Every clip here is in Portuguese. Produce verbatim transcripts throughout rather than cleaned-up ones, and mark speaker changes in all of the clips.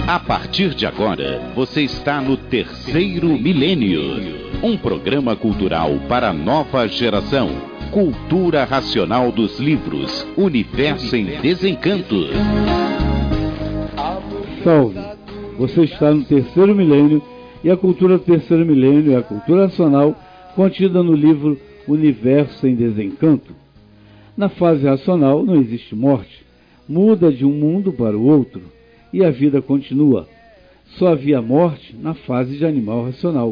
Speaker 1: A partir de agora, você está no Terceiro Milênio, um programa cultural para a nova geração. Cultura racional dos livros, Universo em Desencanto.
Speaker 2: Salve! Você está no Terceiro Milênio e a cultura do Terceiro Milênio é a cultura racional contida no livro Universo em Desencanto. Na fase racional não existe morte, muda de um mundo para o outro e a vida continua. Só havia morte na fase de animal racional.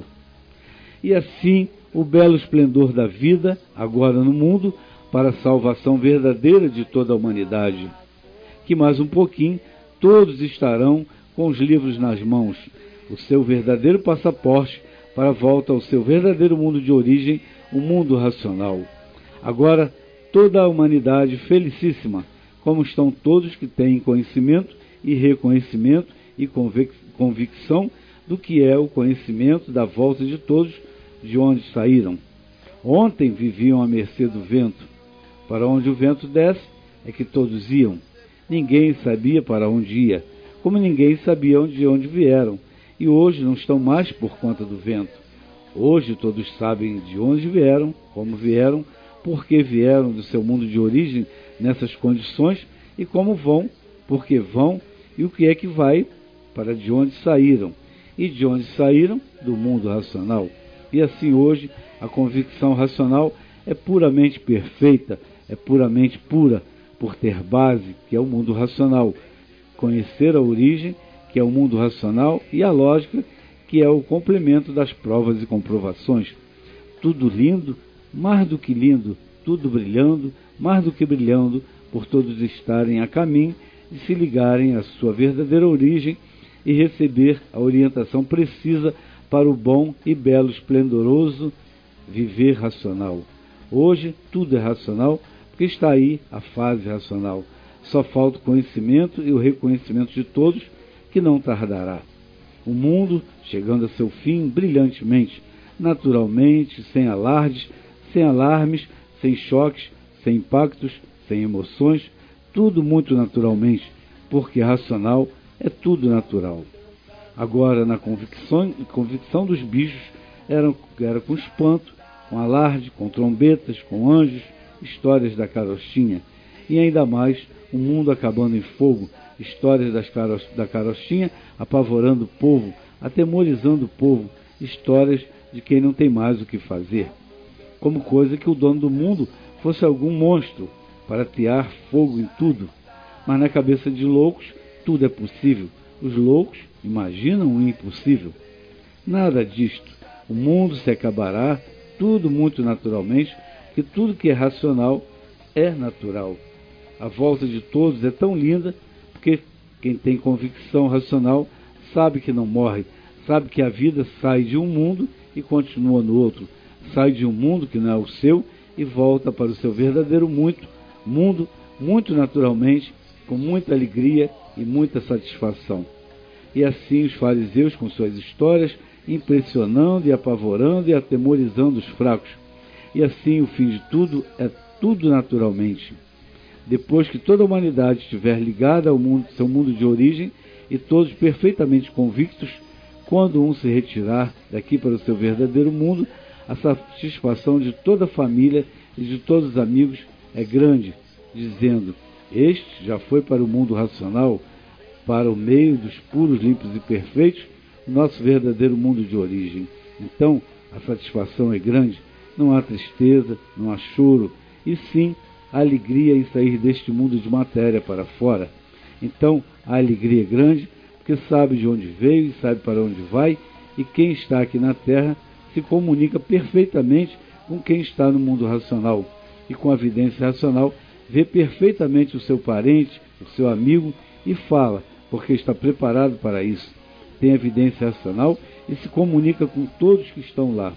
Speaker 2: E assim, o belo esplendor da vida, agora no mundo, para a salvação verdadeira de toda a humanidade. Que mais um pouquinho, todos estarão com os livros nas mãos, o seu verdadeiro passaporte para a volta ao seu verdadeiro mundo de origem, o mundo racional. Agora, toda a humanidade felicíssima, como estão todos que têm conhecimento e reconhecimento e convic- convicção do que é o conhecimento da volta de todos de onde saíram. Ontem viviam à mercê do vento. Para onde o vento desce é que todos iam. Ninguém sabia para onde ia, como ninguém sabia de onde vieram, e hoje não estão mais por conta do vento. Hoje todos sabem de onde vieram, como vieram, por que vieram do seu mundo de origem nessas condições e como vão, porque vão e o que é que vai para de onde saíram, e de onde saíram do mundo racional. E assim hoje a convicção racional é puramente perfeita, é puramente pura, por ter base, que é o mundo racional, conhecer a origem, que é o mundo racional, e a lógica, que é o complemento das provas e comprovações. Tudo lindo, mais do que lindo, tudo brilhando, mais do que brilhando, por todos estarem a caminho de se ligarem à sua verdadeira origem e receber a orientação precisa para o bom e belo, esplendoroso viver racional. Hoje tudo é racional, porque está aí a fase racional. Só falta o conhecimento e o reconhecimento de todos, que não tardará. O mundo chegando a seu fim brilhantemente, naturalmente, sem alardes, sem alarmes, sem choques, sem impactos, sem emoções, tudo muito naturalmente, porque racional é tudo natural. Agora, na convicção, convicção dos bichos, era, era com espanto, com alarde, com trombetas, com anjos, histórias da carochinha. E ainda mais, o mundo acabando em fogo, histórias das caro, da carochinha apavorando o povo, atemorizando o povo, histórias de quem não tem mais o que fazer. Como coisa que o dono do mundo fosse algum monstro para atear fogo em tudo. Mas na cabeça de loucos, tudo é possível. Os loucos imaginam o impossível. Nada disto. O mundo se acabará, tudo muito naturalmente, que tudo que é racional é natural. A volta de todos é tão linda, porque quem tem convicção racional sabe que não morre, sabe que a vida sai de um mundo e continua no outro, sai de um mundo que não é o seu e volta para o seu verdadeiro muito, mundo, muito naturalmente, com muita alegria e muita satisfação. E assim os fariseus, com suas histórias, impressionando e apavorando e atemorizando os fracos. E assim o fim de tudo é tudo naturalmente. Depois que toda a humanidade estiver ligada ao mundo, seu mundo de origem, e todos perfeitamente convictos, quando um se retirar daqui para o seu verdadeiro mundo, a satisfação de toda a família e de todos os amigos é grande, dizendo: este já foi para o mundo racional, para o meio dos puros, limpos e perfeitos, o nosso verdadeiro mundo de origem. Então, a satisfação é grande, não há tristeza, não há choro, e sim a alegria em sair deste mundo de matéria para fora. Então, a alegria é grande, porque sabe de onde veio e sabe para onde vai, e quem está aqui na Terra se comunica perfeitamente com quem está no mundo racional, e com a evidência racional vê perfeitamente o seu parente, o seu amigo, e fala, porque está preparado para isso. Tem evidência racional e se comunica com todos que estão lá.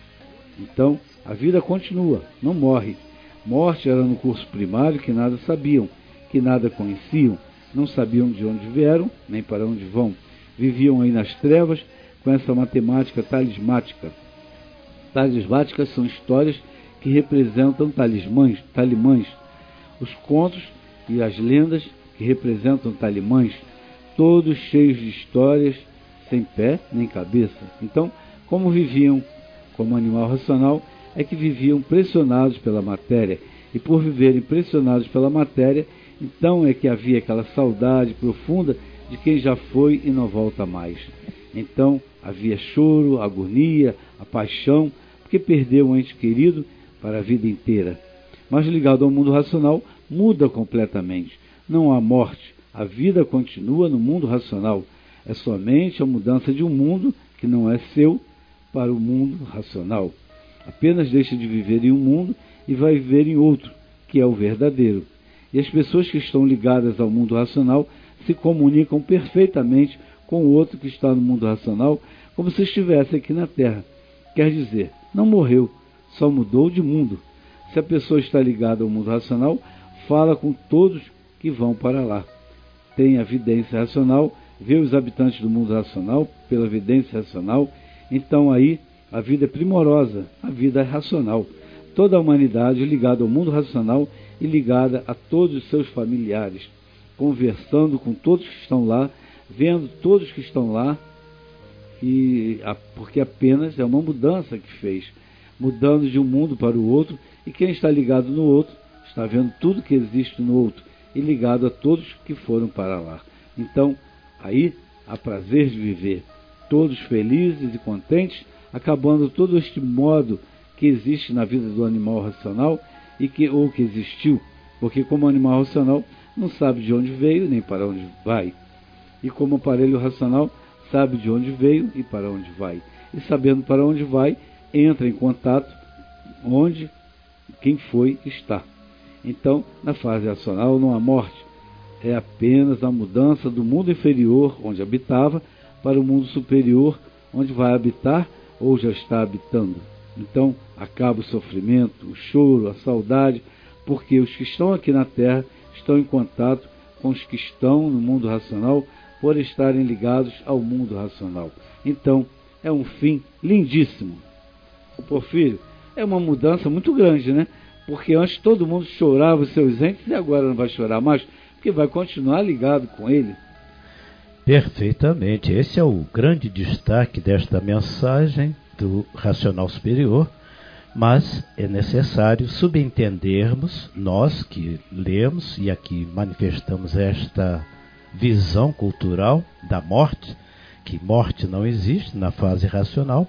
Speaker 2: Então, a vida continua, não morre. Morte era no curso primário que nada sabiam, que nada conheciam, não sabiam de onde vieram, nem para onde vão. Viviam aí nas trevas com essa matemática talismática. Talismáticas são histórias que representam talismãs, talimãs. Os contos e as lendas que representam talimãs, todos cheios de histórias, sem pé nem cabeça. Então, como viviam como animal racional, é que viviam pressionados pela matéria, e por viverem pressionados pela matéria, então é que havia aquela saudade profunda de quem já foi e não volta mais. Então havia choro, agonia, a paixão, porque perdeu um ente querido para a vida inteira. Mas ligado ao mundo racional, muda completamente. Não há morte, a vida continua no mundo racional. É somente a mudança de um mundo que não é seu para o mundo racional. Apenas deixa de viver em um mundo e vai viver em outro, que é o verdadeiro. E as pessoas que estão ligadas ao mundo racional se comunicam perfeitamente com o outro que está no mundo racional, como se estivesse aqui na Terra. Quer dizer, não morreu, só mudou de mundo. Se a pessoa está ligada ao mundo racional, fala com todos que vão para lá. Tem a vidência racional, vê os habitantes do mundo racional pela vidência racional. Então aí a vida é primorosa, a vida é racional. Toda a humanidade ligada ao mundo racional e ligada a todos os seus familiares, conversando com todos que estão lá, vendo todos que estão lá, e, porque apenas é uma mudança que fez, mudando de um mundo para o outro, e quem está ligado no outro está vendo tudo que existe no outro e ligado a todos que foram para lá. Então, aí há prazer de viver, todos felizes e contentes, acabando todo este modo que existe na vida do animal racional e que, ou que existiu, porque como animal racional não sabe de onde veio nem para onde vai, e como aparelho racional sabe de onde veio e para onde vai, e sabendo para onde vai, entra em contato onde quem foi está. Então, na fase racional não há morte, é apenas a mudança do mundo inferior, onde habitava, para o mundo superior, onde vai habitar ou já está habitando. Então, acaba o sofrimento, o choro, a saudade, porque os que estão aqui na Terra estão em contato com os que estão no mundo racional por estarem ligados ao mundo racional. Então, é um fim lindíssimo. O Porfírio, é uma mudança muito grande, né? Porque antes todo mundo chorava os seus entes e agora não vai chorar mais, porque vai continuar ligado com ele.
Speaker 3: Perfeitamente. Esse é o grande destaque desta mensagem do racional superior, mas é necessário subentendermos, nós que lemos e aqui manifestamos esta visão cultural da morte, que morte não existe na fase racional,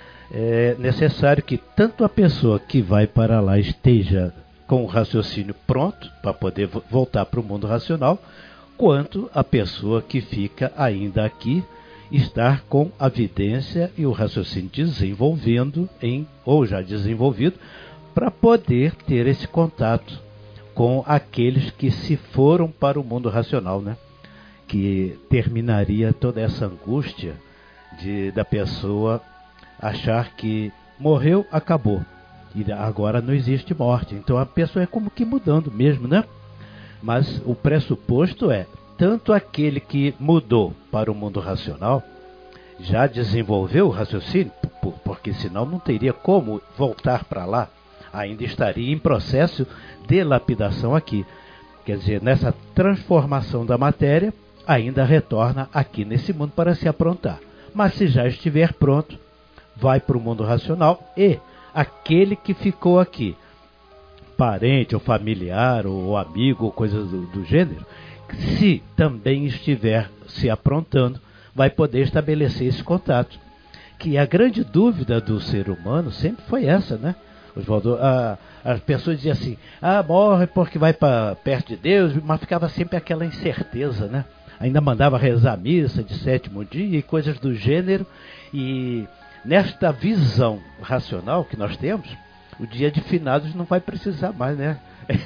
Speaker 3: é necessário que tanto a pessoa que vai para lá esteja com o raciocínio pronto para poder voltar para o mundo racional, quanto a pessoa que fica ainda aqui estar com a vidência e o raciocínio desenvolvendo em, ou já desenvolvido, para poder ter esse contato com aqueles que se foram para o mundo racional, né? Que terminaria toda essa angústia de, da pessoa achar que morreu, acabou, e agora não existe morte. Então a pessoa é como que mudando mesmo, né? Mas o pressuposto é, tanto aquele que mudou para o mundo racional, já desenvolveu o raciocínio, porque senão não teria como voltar para lá, ainda estaria em processo de lapidação aqui. Quer dizer, nessa transformação da matéria, ainda retorna aqui nesse mundo para se aprontar. Mas se já estiver pronto, vai para o mundo racional, e aquele que ficou aqui, parente ou familiar ou amigo ou coisas do, do gênero, se também estiver se aprontando, vai poder estabelecer esse contato. Que a grande dúvida do ser humano sempre foi essa, né? Oswaldo, a, as pessoas diziam assim, ah, morre porque vai para perto de Deus, mas ficava sempre aquela incerteza, né? Ainda mandava rezar a missa de sétimo dia e coisas do gênero, e nesta visão racional que nós temos, o dia de finados não vai precisar mais, né?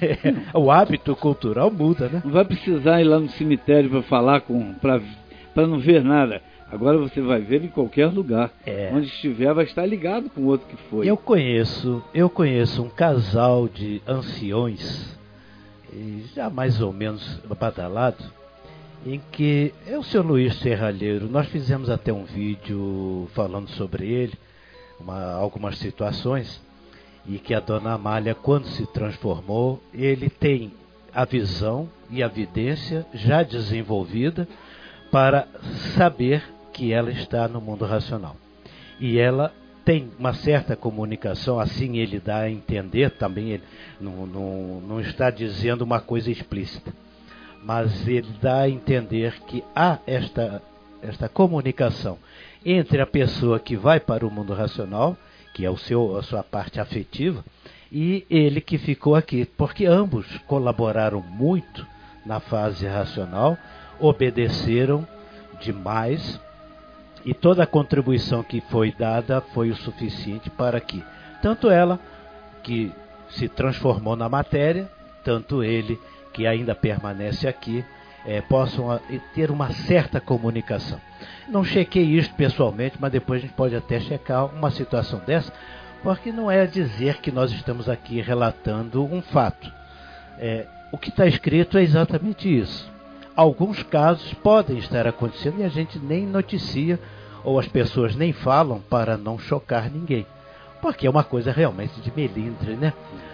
Speaker 3: O hábito cultural muda, né?
Speaker 2: Não vai precisar ir lá no cemitério para falar com, para para não ver nada. Agora você vai ver em qualquer lugar. É. Onde estiver vai estar ligado com o outro que foi.
Speaker 3: Eu conheço, eu conheço um casal de anciões, já mais ou menos badalado, em que é o senhor Luiz Serralheiro. Nós fizemos até um vídeo falando sobre ele, uma, algumas situações, e que a dona Amália, quando se transformou, ele tem a visão e a vidência já desenvolvida para saber que ela está no mundo racional. E ela tem uma certa comunicação, assim ele dá a entender, também ele não, não, não está dizendo uma coisa explícita, mas ele dá a entender que há esta, esta comunicação entre a pessoa que vai para o mundo racional, que é o seu, a sua parte afetiva, e ele que ficou aqui, porque ambos colaboraram muito na fase racional, obedeceram demais, e toda a contribuição que foi dada foi o suficiente para que tanto ela, que se transformou na matéria, tanto ele, que ainda permanece aqui, é, possam a, ter uma certa comunicação. Não chequei isto pessoalmente, mas depois a gente pode até checar uma situação dessa, porque não é dizer que nós estamos aqui relatando um fato. É, o que está escrito é exatamente isso. Alguns casos podem estar acontecendo e a gente nem noticia, ou as pessoas nem falam para não chocar ninguém. Porque é uma coisa realmente de melindre, né?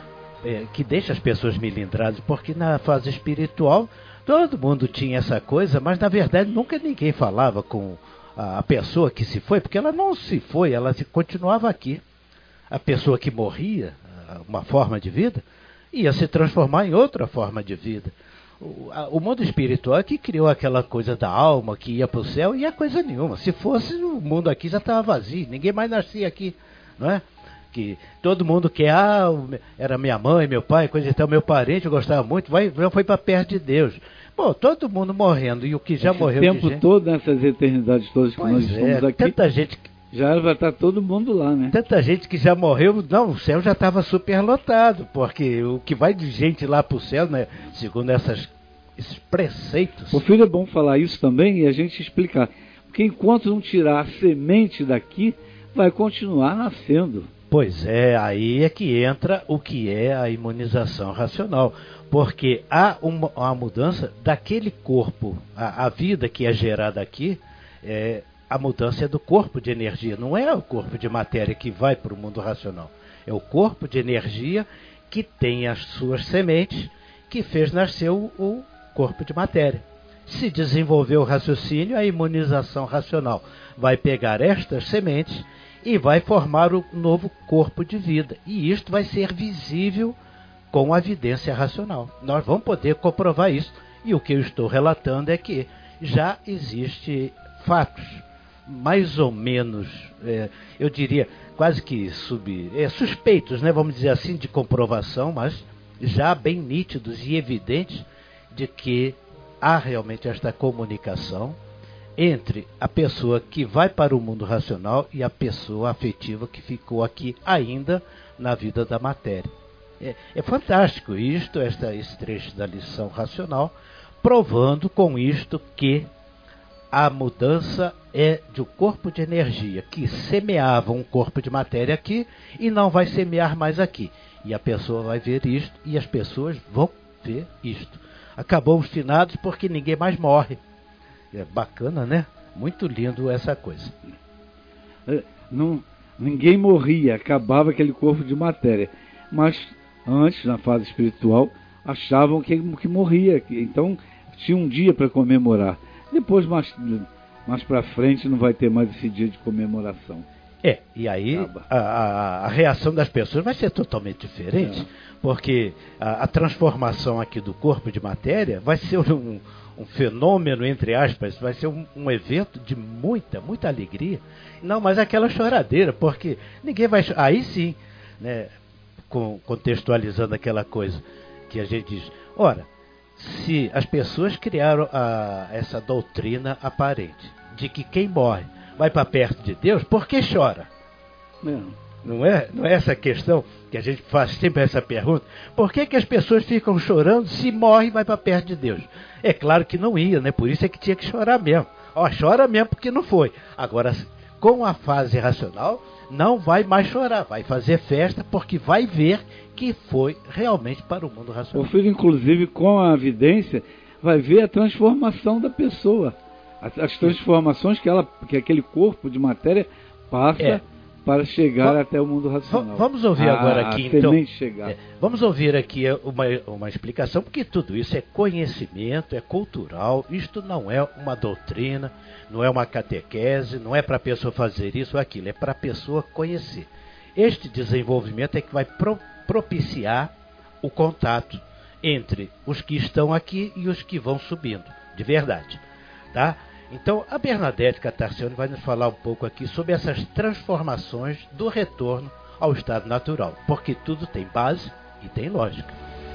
Speaker 3: É, que deixa as pessoas melindradas, porque na fase espiritual todo mundo tinha essa coisa, mas na verdade nunca ninguém falava com a pessoa que se foi, porque ela não se foi, ela continuava aqui. A pessoa que morria, uma forma de vida, ia se transformar em outra forma de vida. O, a, o mundo espiritual é que criou aquela coisa da alma que ia para o céu, e é coisa nenhuma. Se fosse, o mundo aqui já estava vazio, ninguém mais nascia aqui, não é? Que todo mundo quer, ah, era minha mãe, meu pai, coisa e tal, meu parente, eu gostava muito, vai, já foi para perto de Deus. Pô, todo mundo morrendo, e o que já
Speaker 2: Esse
Speaker 3: morreu
Speaker 2: tempo
Speaker 3: de gente...
Speaker 2: todo, nessas eternidades todas que
Speaker 3: Pois
Speaker 2: nós estamos
Speaker 3: é,
Speaker 2: aqui,
Speaker 3: tanta gente...
Speaker 2: já vai estar todo mundo lá, né?
Speaker 3: Tanta gente que já morreu, não, o céu já estava superlotado, porque o que vai de gente lá para o céu, né, segundo essas, esses preceitos...
Speaker 2: O filho, é bom falar isso também e a gente explicar, porque enquanto não tirar a semente daqui, vai continuar nascendo.
Speaker 3: Pois é, aí é que entra o que é a imunização racional, porque há uma, uma mudança daquele corpo, a, a vida que é gerada aqui, é, a mudança é do corpo de energia, não é o corpo de matéria que vai para o mundo racional, é o corpo de energia que tem as suas sementes, que fez nascer o, o corpo de matéria. Se desenvolver o raciocínio, a imunização racional vai pegar estas sementes e vai formar o novo corpo de vida. E isto vai ser visível com a evidência racional. Nós vamos poder comprovar isso. E o que eu estou relatando é que já existe fatos, mais ou menos, é, eu diria, quase que sub, é, suspeitos, né, vamos dizer assim, de comprovação, mas já bem nítidos e evidentes de que há realmente esta comunicação entre a pessoa que vai para o mundo racional e a pessoa afetiva que ficou aqui ainda na vida da matéria. É, é fantástico isto, esta, esse trecho da lição racional, provando com isto que a mudança é de um corpo de energia que semeava um corpo de matéria aqui e não vai semear mais aqui. E a pessoa vai ver isto e as pessoas vão ver isto. Acabou os finados porque ninguém mais morre. É bacana, né? Muito lindo essa coisa.
Speaker 2: É, não, ninguém morria, acabava aquele corpo de matéria. Mas antes, na fase espiritual, achavam que, que morria. Que, então, tinha um dia para comemorar. Depois, mais, mais para frente, não vai ter mais esse dia de comemoração.
Speaker 3: É, e aí a, a, a reação das pessoas vai ser totalmente diferente, é. Porque a, a transformação aqui do corpo de matéria vai ser um, um fenômeno, entre aspas, vai ser um, um evento de muita, muita alegria. Não, mas aquela choradeira, porque ninguém vai... Aí sim, né, com, contextualizando aquela coisa que a gente diz, ora, se as pessoas criaram a, essa doutrina aparente de que quem morre vai para perto de Deus, por que chora? Não, não é, não é essa a questão que a gente faz sempre essa pergunta? Por que, que as pessoas ficam chorando se morre e vai para perto de Deus? É claro que não ia, né? Por isso é que tinha que chorar mesmo. Ó, chora mesmo porque não foi. Agora, com a fase racional, não vai mais chorar, vai fazer festa porque vai ver que foi realmente para o mundo racional.
Speaker 2: O filho, inclusive, com a evidência, vai ver a transformação da pessoa. As transformações que, ela, que aquele corpo de matéria passa
Speaker 3: é.
Speaker 2: para chegar até o mundo racional.
Speaker 3: Vamos ouvir
Speaker 2: a,
Speaker 3: agora aqui,
Speaker 2: a
Speaker 3: então.
Speaker 2: Chegar.
Speaker 3: É, vamos ouvir aqui uma, uma explicação, porque tudo isso é conhecimento, é cultural, isto não é uma doutrina, não é uma catequese, não é para a pessoa fazer isso ou aquilo, é para a pessoa conhecer. Este desenvolvimento é que vai pro, propiciar o contato entre os que estão aqui e os que vão subindo, de verdade, tá? Então, a Bernadette Catarcione vai nos falar um pouco aqui sobre essas transformações do retorno ao estado natural, porque tudo tem base e tem lógica.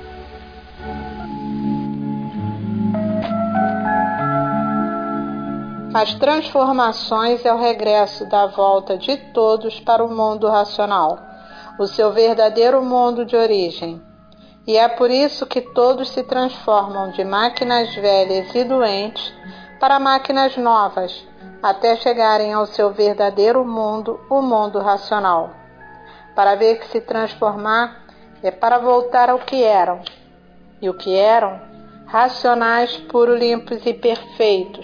Speaker 4: As transformações é o regresso da volta de todos para o mundo racional, o seu verdadeiro mundo de origem. E é por isso que todos se transformam de máquinas velhas e doentes para máquinas novas, até chegarem ao seu verdadeiro mundo, o mundo racional. Para ver que se transformar é para voltar ao que eram. E o que eram? Racionais, puros, limpos e perfeitos.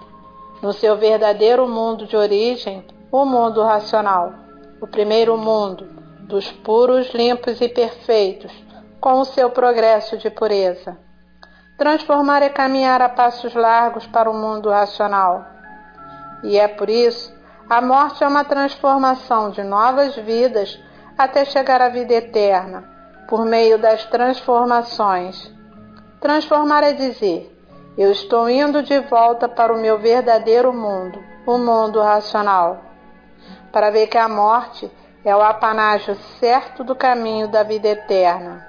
Speaker 4: No seu verdadeiro mundo de origem, o mundo racional, o primeiro mundo, dos puros, limpos e perfeitos, com o seu progresso de pureza. Transformar é caminhar a passos largos para o mundo racional. E é por isso, a morte é uma transformação de novas vidas até chegar à vida eterna, por meio das transformações. Transformar é dizer, eu estou indo de volta para o meu verdadeiro mundo, o mundo racional. Para ver que a morte é o apanágio certo do caminho da vida eterna.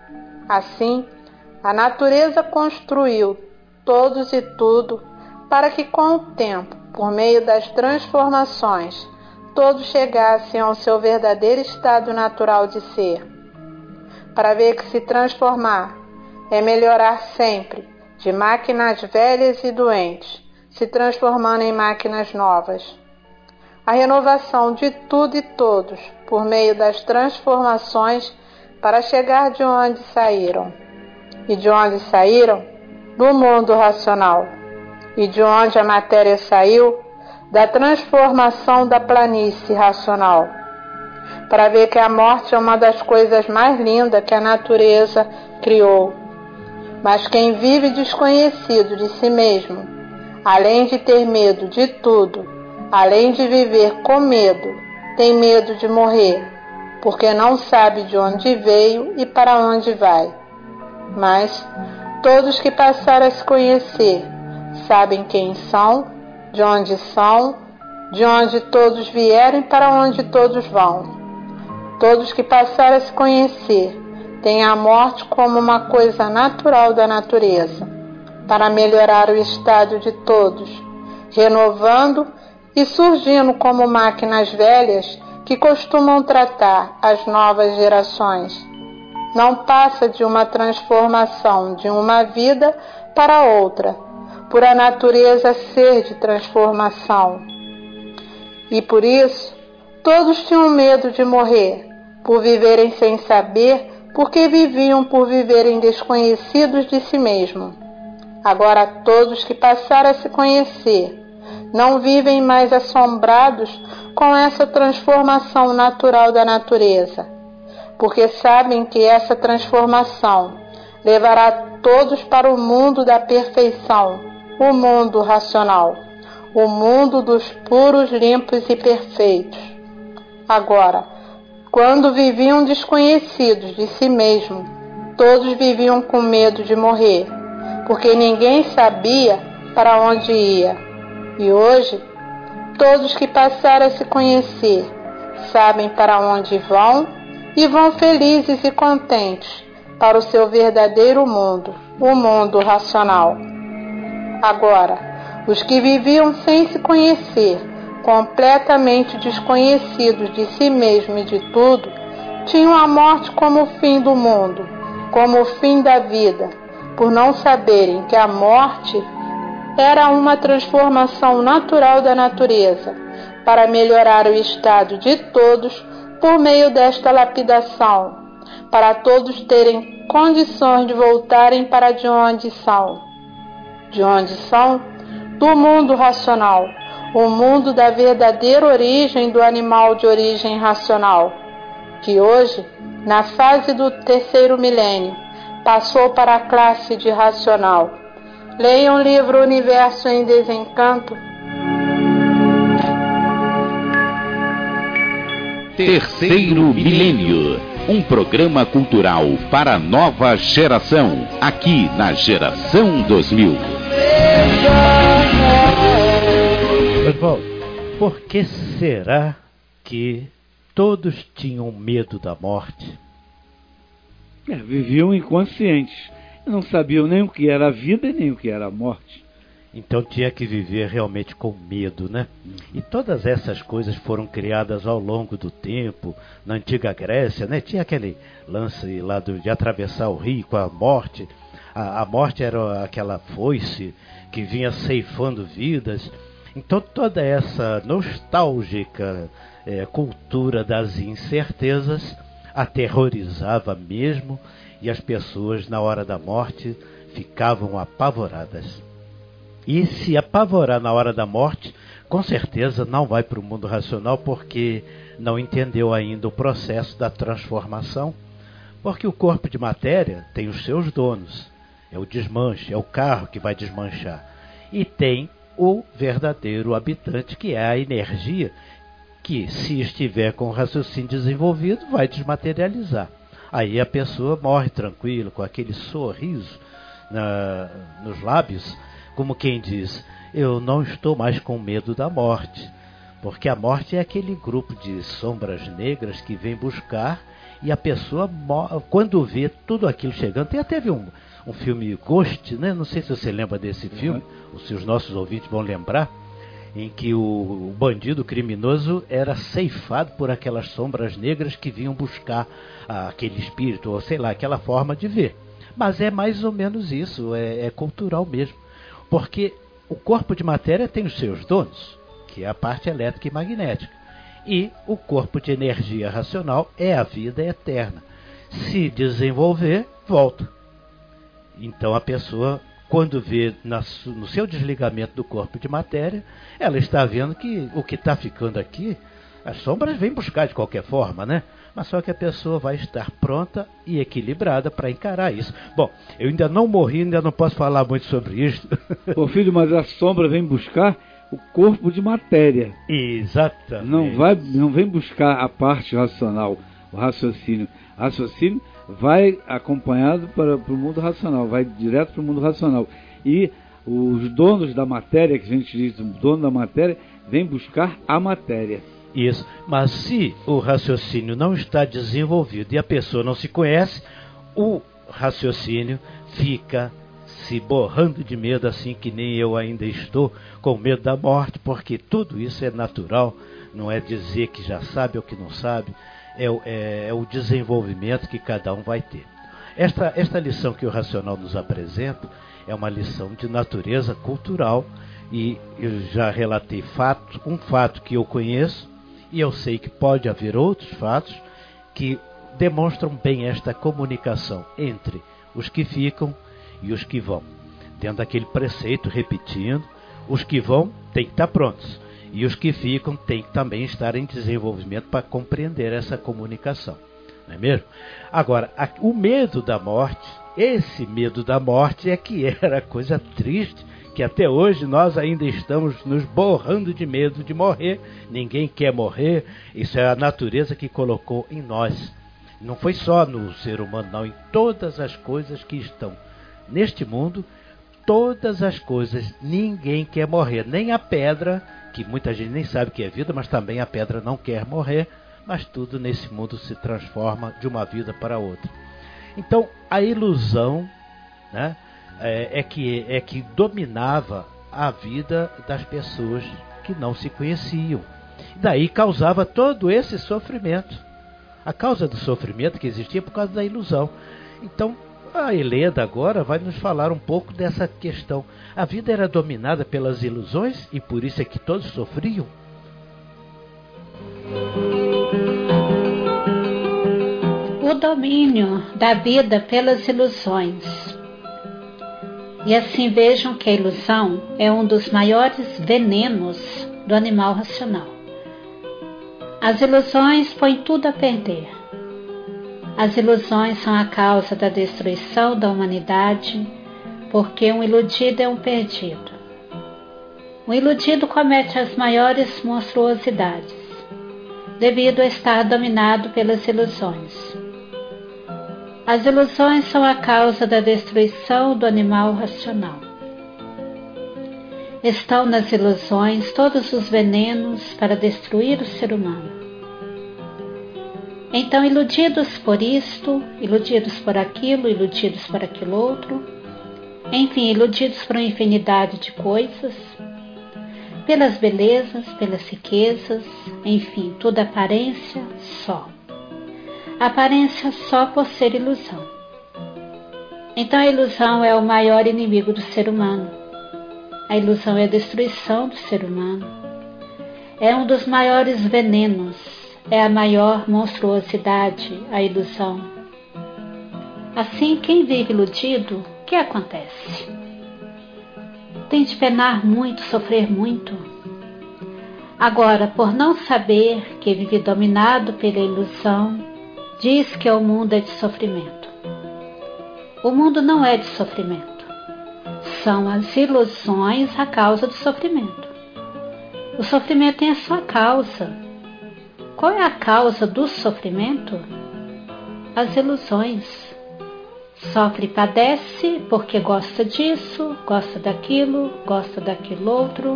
Speaker 4: Assim, a natureza construiu todos e tudo para que com o tempo, por meio das transformações, todos chegassem ao seu verdadeiro estado natural de ser. Para ver que se transformar é melhorar sempre, de máquinas velhas e doentes, se transformando em máquinas novas. A renovação de tudo e todos, por meio das transformações, para chegar de onde saíram. E de onde saíram? Do mundo racional. E de onde a matéria saiu? Da transformação da planície racional. Para ver que a morte é uma das coisas mais lindas que a natureza criou. Mas quem vive desconhecido de si mesmo, além de ter medo de tudo, além de viver com medo, tem medo de morrer, porque não sabe de onde veio e para onde vai. Mas todos que passaram a se conhecer sabem quem são, de onde são, de onde todos vieram e para onde todos vão. Todos que passaram a se conhecer têm a morte como uma coisa natural da natureza, para melhorar o estado de todos, renovando e surgindo como máquinas velhas que costumam tratar as novas gerações. Não passa de uma transformação de uma vida para outra, por a natureza ser de transformação. E por isso, todos tinham medo de morrer, por viverem sem saber, porque viviam por viverem desconhecidos de si mesmo. Agora todos que passaram a se conhecer, não vivem mais assombrados com essa transformação natural da natureza, porque sabem que essa transformação levará todos para o mundo da perfeição, o mundo racional, o mundo dos puros, limpos e perfeitos. Agora, quando viviam desconhecidos de si mesmo, todos viviam com medo de morrer, porque ninguém sabia para onde ia. E hoje, todos que passaram a se conhecer sabem para onde vão e vão felizes e contentes para o seu verdadeiro mundo, o mundo racional. Agora, os que viviam sem se conhecer, completamente desconhecidos de si mesmo e de tudo, tinham a morte como o fim do mundo, como o fim da vida, por não saberem que a morte era uma transformação natural da natureza, para melhorar o estado de todos por meio desta lapidação, para todos terem condições de voltarem para de onde são. De onde são? Do mundo racional, o mundo da verdadeira origem do animal de origem racional, que hoje, na fase do terceiro milênio, passou para a classe de racional. Leiam o livro Universo em Desencanto.
Speaker 1: Terceiro Milênio, um programa cultural para a nova geração, aqui na Geração dois mil.
Speaker 3: Oswaldo, por que será que todos tinham medo da morte?
Speaker 2: É, viviam inconscientes, não sabiam nem o que era a vida e nem o que era a morte.
Speaker 3: Então tinha que viver realmente com medo, né? E todas essas coisas foram criadas ao longo do tempo, na antiga Grécia, né? Tinha aquele lance lá do, de atravessar o rio com a morte. A, a morte era aquela foice que vinha ceifando vidas. Então toda essa nostálgica é, cultura das incertezas aterrorizava mesmo, e as pessoas na hora da morte ficavam apavoradas. E se apavorar na hora da morte, com certeza não vai para o mundo racional, porque não entendeu ainda o processo da transformação. Porque o corpo de matéria tem os seus donos, é o desmanche, é o carro que vai desmanchar. E tem o verdadeiro habitante, que é a energia, que se estiver com o raciocínio desenvolvido, vai desmaterializar. Aí a pessoa morre tranquila, com aquele sorriso na, nos lábios, como quem diz, eu não estou mais com medo da morte. Porque a morte é aquele grupo de sombras negras que vem buscar, e a pessoa, quando vê tudo aquilo chegando, tem até um, um filme Ghost, né? Não sei se você lembra desse filme, uhum. Ou se os nossos ouvintes vão lembrar, em que o, o bandido criminoso era ceifado por aquelas sombras negras que vinham buscar ah, aquele espírito, ou sei lá, aquela forma de ver. Mas é mais ou menos isso, é, é cultural mesmo. Porque o corpo de matéria tem os seus donos, que é a parte elétrica e magnética. E o corpo de energia racional é a vida eterna. Se desenvolver, volta. Então a pessoa, quando vê na, no seu desligamento do corpo de matéria, ela está vendo que o que está ficando aqui, as sombras vêm buscar de qualquer forma, né? Mas só que a pessoa vai estar pronta e equilibrada para encarar isso. Bom, eu ainda não morri, ainda não posso falar muito sobre isso.
Speaker 2: Ô filho, mas a sombra vem buscar o corpo de matéria.
Speaker 3: Exatamente.
Speaker 2: Não, vai, não vem buscar a parte racional, o raciocínio. O raciocínio vai acompanhado para, para o mundo racional, vai direto para o mundo racional. E os donos da matéria, que a gente diz, o dono da matéria, vem buscar a matéria.
Speaker 3: Isso, mas se o raciocínio não está desenvolvido e a pessoa não se conhece, o raciocínio fica se borrando de medo, assim que nem eu ainda estou com medo da morte, porque tudo isso é natural, não é dizer que já sabe ou que não sabe, é, é, é o desenvolvimento que cada um vai ter. Esta, esta lição que o racional nos apresenta é uma lição de natureza cultural, e eu já relatei fato, um fato que eu conheço, e eu sei que pode haver outros fatos que demonstram bem esta comunicação entre os que ficam e os que vão. Dentro daquele preceito, repetindo, os que vão têm que estar prontos, e os que ficam têm que também estar em desenvolvimento para compreender essa comunicação. Não é mesmo? Agora, a, o medo da morte, esse medo da morte é que era coisa triste, que até hoje nós ainda estamos nos borrando de medo de morrer. Ninguém quer morrer. Isso é a natureza que colocou em nós. Não foi só no ser humano, não. Em todas as coisas que estão neste mundo, todas as coisas, ninguém quer morrer. Nem a pedra, que muita gente nem sabe que é vida, mas também a pedra não quer morrer. Mas tudo nesse mundo se transforma de uma vida para outra. Então, a ilusão, né? É, é, que, é que dominava a vida das pessoas que não se conheciam. Daí causava todo esse sofrimento. A causa do sofrimento que existia é por causa da ilusão. Então, a Helena agora vai nos falar um pouco dessa questão. A vida era dominada pelas ilusões e por isso é que todos sofriam?
Speaker 5: O domínio da vida pelas ilusões. E assim vejam que a ilusão é um dos maiores venenos do animal racional. As ilusões põem tudo a perder. As ilusões são a causa da destruição da humanidade, porque um iludido é um perdido. O iludido comete as maiores monstruosidades, devido a estar dominado pelas ilusões. As ilusões são a causa da destruição do animal racional. Estão nas ilusões todos os venenos para destruir o ser humano. Então, iludidos por isto, iludidos por aquilo, iludidos por aquilo outro, enfim, iludidos por uma infinidade de coisas, pelas belezas, pelas riquezas, enfim, toda aparência só. Aparência só por ser ilusão. Então a ilusão é o maior inimigo do ser humano. A ilusão é a destruição do ser humano. É um dos maiores venenos, é a maior monstruosidade, a ilusão. Assim, quem vive iludido, o que acontece? Tem de penar muito, sofrer muito. Agora, por não saber que vive dominado pela ilusão, diz que o mundo é de sofrimento. O mundo não é de sofrimento. São as ilusões a causa do sofrimento. O sofrimento tem a sua causa. Qual é a causa do sofrimento? As ilusões. Sofre e padece porque gosta disso, gosta daquilo, gosta daquilo outro.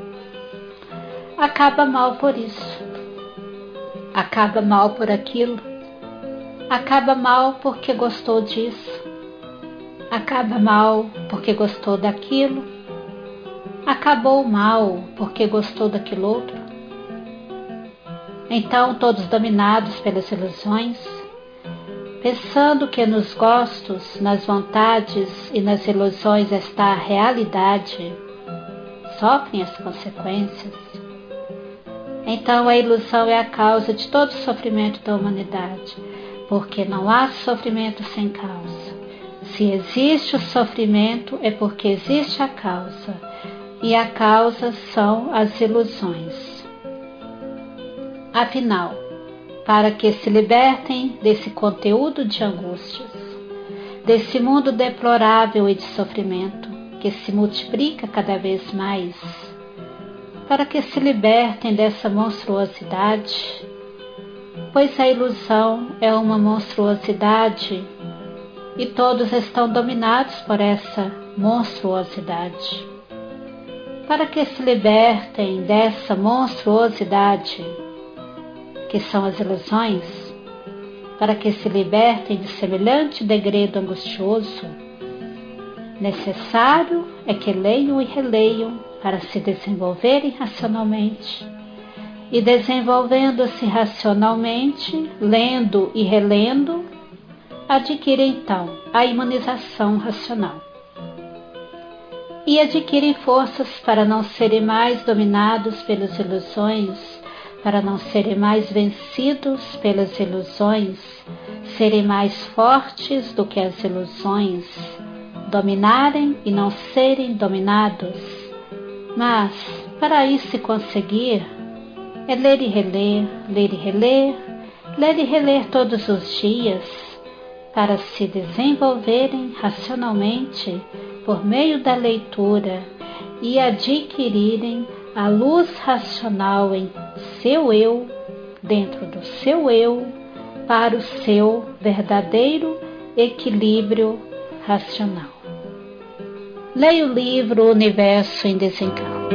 Speaker 5: Acaba mal por isso. Acaba mal por aquilo. Acaba mal porque gostou disso. Acaba mal porque gostou daquilo. Acabou mal porque gostou daquilo outro. Então, todos dominados pelas ilusões, pensando que nos gostos, nas vontades e nas ilusões está a realidade, sofrem as consequências. Então, a ilusão é a causa de todo o sofrimento da humanidade, porque não há sofrimento sem causa. Se existe o sofrimento é porque existe a causa, e a causa são as ilusões. Afinal, para que se libertem desse conteúdo de angústias, desse mundo deplorável e de sofrimento, que se multiplica cada vez mais, para que se libertem dessa monstruosidade, pois a ilusão é uma monstruosidade e todos estão dominados por essa monstruosidade. Para que se libertem dessa monstruosidade, que são as ilusões, para que se libertem de semelhante degredo angustioso, necessário é que leiam e releiam para se desenvolverem racionalmente. E desenvolvendo-se racionalmente, lendo e relendo, adquirem então a imunização racional. E adquirem forças para não serem mais dominados pelas ilusões, para não serem mais vencidos pelas ilusões, serem mais fortes do que as ilusões, dominarem e não serem dominados. Mas, para isso conseguir, é ler e reler, ler e reler, ler e reler todos os dias, para se desenvolverem racionalmente por meio da leitura e adquirirem a luz racional em seu eu, dentro do seu eu, para o seu verdadeiro equilíbrio racional. Leia o livro Universo em Desencanto.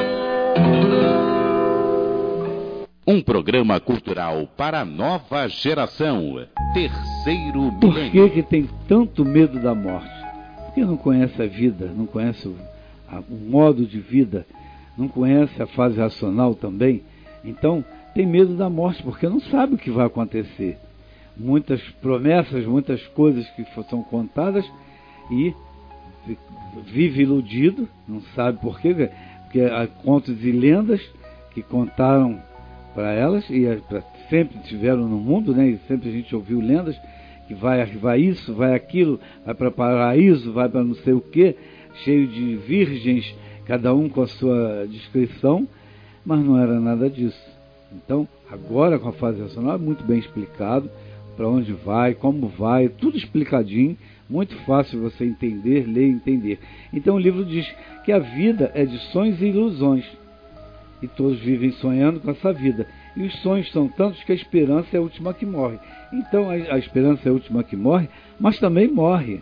Speaker 1: Um programa cultural para a nova geração. Terceiro
Speaker 2: Por
Speaker 1: milênio.
Speaker 2: que que tem tanto medo da morte? Porque não conhece a vida, não conhece o, a, o modo de vida, não conhece a fase racional também. Então, tem medo da morte, porque não sabe o que vai acontecer. Muitas promessas, muitas coisas que são contadas e vive iludido, não sabe por quê, porque há contos e lendas que contaram para elas, e sempre tiveram no mundo, né? E sempre a gente ouviu lendas que vai, vai isso, vai aquilo, vai para paraíso, vai para não sei o que, cheio de virgens, cada um com a sua descrição, mas não era nada disso. Então, agora com a fase racional é muito bem explicado para onde vai, como vai, tudo explicadinho, muito fácil você entender, ler e entender. Então o livro diz que a vida é de sonhos e ilusões, e todos vivem sonhando com essa vida. E os sonhos são tantos que a esperança é a última que morre. Então a, a esperança é a última que morre, mas também morre.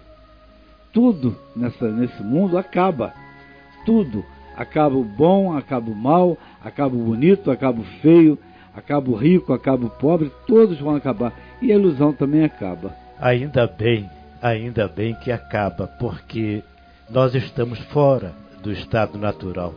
Speaker 2: Tudo nessa, nesse mundo acaba. Tudo. Acaba o bom, acaba o mal, acaba o bonito, acaba o feio, acaba o rico, acaba o pobre, todos vão acabar. E a ilusão também acaba.
Speaker 3: Ainda bem, ainda bem que acaba, porque nós estamos fora do estado natural.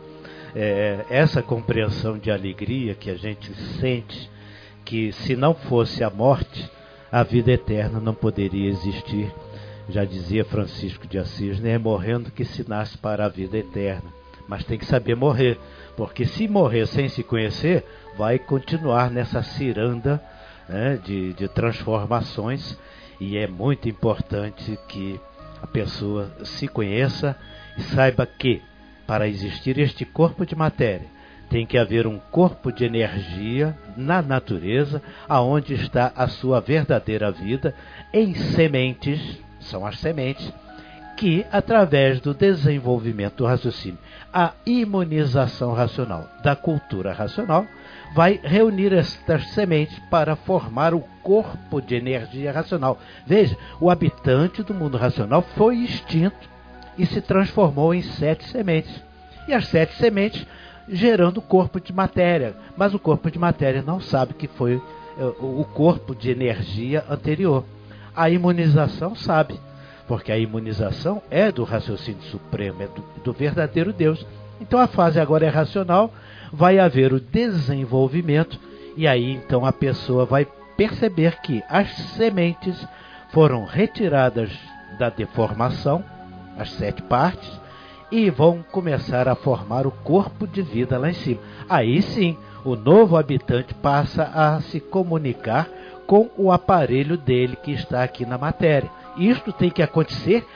Speaker 3: É, essa compreensão de alegria que a gente sente, que se não fosse a morte, a vida eterna não poderia existir. Já dizia Francisco de Assis, né? Morrendo que se nasce para a vida eterna. Mas tem que saber morrer, porque se morrer sem se conhecer, vai continuar nessa ciranda, né, de, de transformações, e é muito importante que a pessoa se conheça e saiba que, para existir este corpo de matéria, tem que haver um corpo de energia na natureza, aonde está a sua verdadeira vida, em sementes, são as sementes, que, através do desenvolvimento do raciocínio, a imunização racional da cultura racional, vai reunir estas sementes para formar o corpo de energia racional. Veja, o habitante do mundo racional foi extinto e se transformou em sete sementes. E as sete sementes gerando o corpo de matéria. Mas o corpo de matéria não sabe que foi o corpo de energia anterior. A imunização sabe, porque a imunização é do raciocínio supremo, é do, do verdadeiro Deus. Então a fase agora é racional, vai haver o desenvolvimento, e aí então a pessoa vai perceber que as sementes foram retiradas da deformação, as sete partes, e vão começar a formar o corpo de vida lá em cima. Aí sim, o novo habitante passa a se comunicar com o aparelho dele que está aqui na matéria. Isto tem que acontecer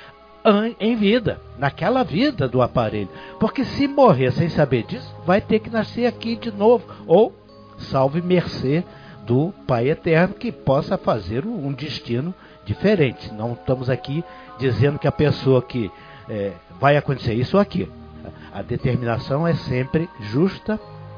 Speaker 3: em vida, naquela vida do aparelho. Porque se morrer sem saber disso, vai ter que nascer aqui de novo. Ou, salve mercê do Pai Eterno, que possa fazer um destino diferente. Não estamos aqui dizendo que a pessoa que é, vai acontecer isso ou aquilo. A determinação é sempre justa,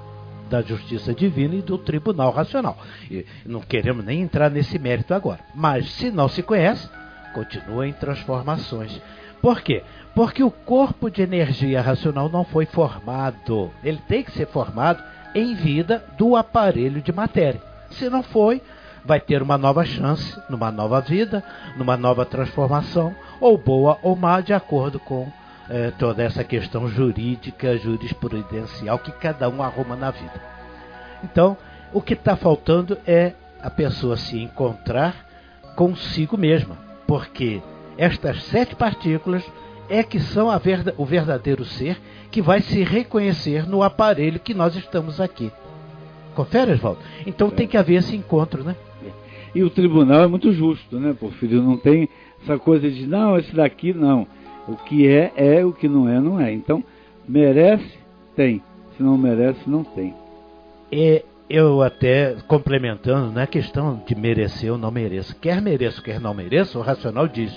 Speaker 3: da justiça divina e do tribunal racional. E não queremos nem entrar nesse mérito agora. Mas se não se conhece, continua em transformações. Por quê? Porque o corpo de energia racional não foi formado. Ele tem que ser formado em vida do aparelho de matéria. Se não foi, vai ter uma nova chance, numa nova vida, numa nova transformação, ou boa ou má, de acordo com é, toda essa questão jurídica, jurisprudencial que cada um arruma na vida. Então, o que está faltando é a pessoa se encontrar consigo mesma, porque estas sete partículas é que são a verda, o verdadeiro ser que vai se reconhecer no aparelho que nós estamos aqui. Confere, Oswaldo? Então tem que haver esse encontro, né?
Speaker 2: E o tribunal é muito justo, né, Porfírio? Não tem essa coisa de, não, esse daqui não. O que é, é, o que não é, não é. Então, merece, tem. Se não merece, não tem.
Speaker 3: É, eu até, complementando, não é questão de merecer ou não mereça. Quer mereça, quer não mereça, o racional diz,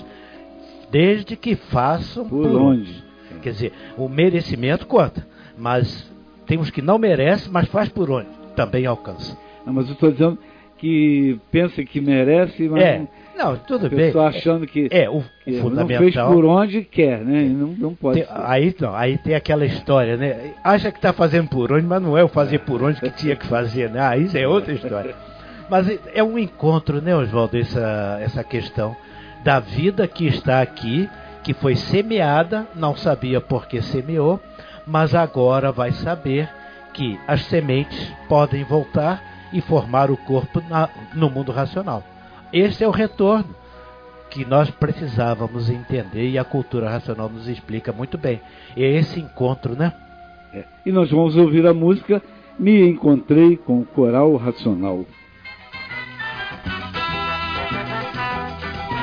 Speaker 3: desde que façam
Speaker 2: por,
Speaker 3: por
Speaker 2: onde.
Speaker 3: onde. Quer dizer, o merecimento conta, mas tem uns que não merecem, mas faz por onde. Também alcança.
Speaker 2: Não, mas eu estou dizendo que pensa que merece, mas
Speaker 3: é. Não, tudo bem.
Speaker 2: Pessoa achando que,
Speaker 3: é, o,
Speaker 2: que
Speaker 3: o fundamental,
Speaker 2: não fez por onde quer, né? É. Não, não pode
Speaker 3: tem, aí, não, aí tem aquela história, né? Acha que está fazendo por onde, mas não é o fazer por onde que tinha que fazer, né? Ah, isso é outra história. Mas é um encontro, né, Oswaldo, essa, essa questão da vida que está aqui, que foi semeada, não sabia por que semeou, mas agora vai saber que as sementes podem voltar e formar o corpo na, no mundo racional. Esse é o retorno que nós precisávamos entender e a cultura racional nos explica muito bem. É esse encontro, né?
Speaker 2: É. E nós vamos ouvir a música Me Encontrei com o Coral Racional.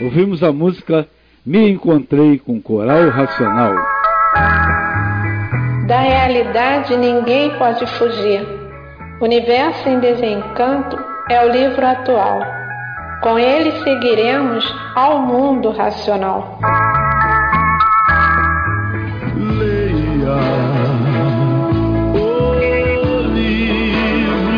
Speaker 2: Ouvimos a música Me Encontrei com Coral Racional.
Speaker 4: Da realidade ninguém pode fugir. Universo em Desencanto é o livro atual. Com ele seguiremos ao mundo racional.
Speaker 6: Leia o livro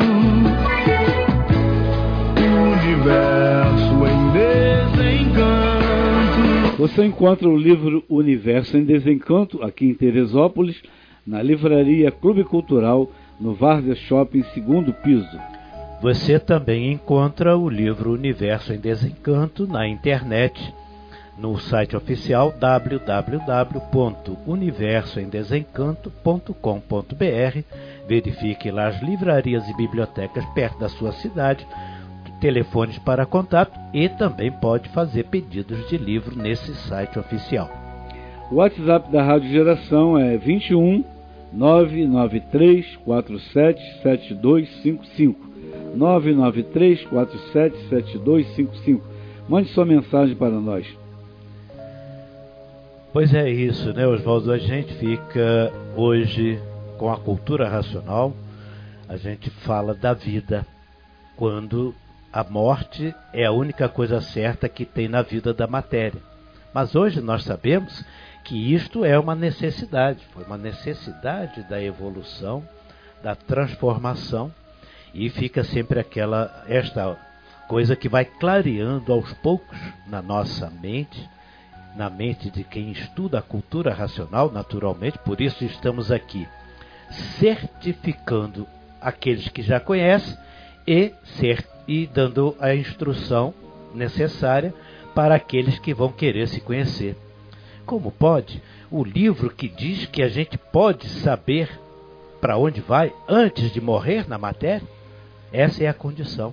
Speaker 6: Universo em Desencanto.
Speaker 2: Você encontra o livro Universo em Desencanto aqui em Teresópolis, na livraria Clube Cultural, no Várzea Shopping, segundo piso.
Speaker 3: Você também encontra o livro Universo em Desencanto na internet, no site oficial w w w ponto universo em desencanto ponto com ponto b r. Verifique lá as livrarias e bibliotecas perto da sua cidade, telefones para contato e também pode fazer pedidos de livro nesse site oficial.
Speaker 2: O WhatsApp da Rádio Geração é vinte e um, nove nove três quatro sete sete dois cinco cinco. nove nove três quatro sete sete dois cinco cinco. Mande sua mensagem para nós.
Speaker 3: Pois é isso, né, Oswaldo? A gente fica hoje com a cultura racional, a gente fala da vida, quando a morte é a única coisa certa que tem na vida da matéria. Mas hoje nós sabemos que isto é uma necessidade, foi uma necessidade da evolução, da transformação, e fica sempre aquela, esta coisa que vai clareando aos poucos na nossa mente, na mente de quem estuda a cultura racional, naturalmente. Por isso estamos aqui certificando aqueles que já conhecem e, ser, e dando a instrução necessária para aqueles que vão querer se conhecer. Como pode? O livro que diz que a gente pode saber para onde vai antes de morrer na matéria? Essa é a condição.